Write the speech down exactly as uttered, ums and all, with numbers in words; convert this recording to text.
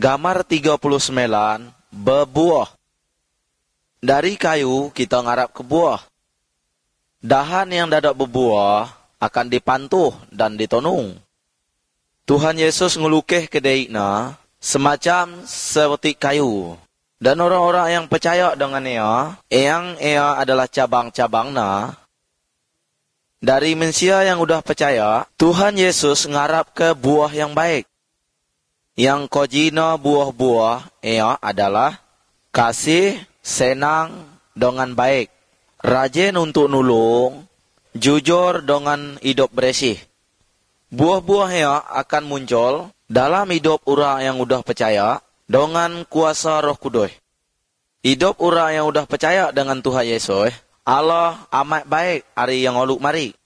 Gambar tiga puluh sembilan, berbuah. Dari kayu kita ngarap ke buah. Dahan yang dadak berbuah akan dipantuh dan ditonung. Tuhan Yesus ngelukih kedaikna semacam seperti kayu. Dan orang-orang yang percaya dengan ia, yang ia adalah cabang-cabangna. Dari manusia yang udah percaya, Tuhan Yesus ngarap ke buah yang baik. Yang kojina buah-buah ia adalah kasih, senang dengan baik, rajin untuk nulung, jujur dengan hidup bersih. Buah-buah ia akan muncul dalam hidup orang yang udah percaya dengan kuasa Roh Kudus. Hidup orang yang udah percaya dengan Tuhan Yesus, Allah amat baik hari yang lalu mari.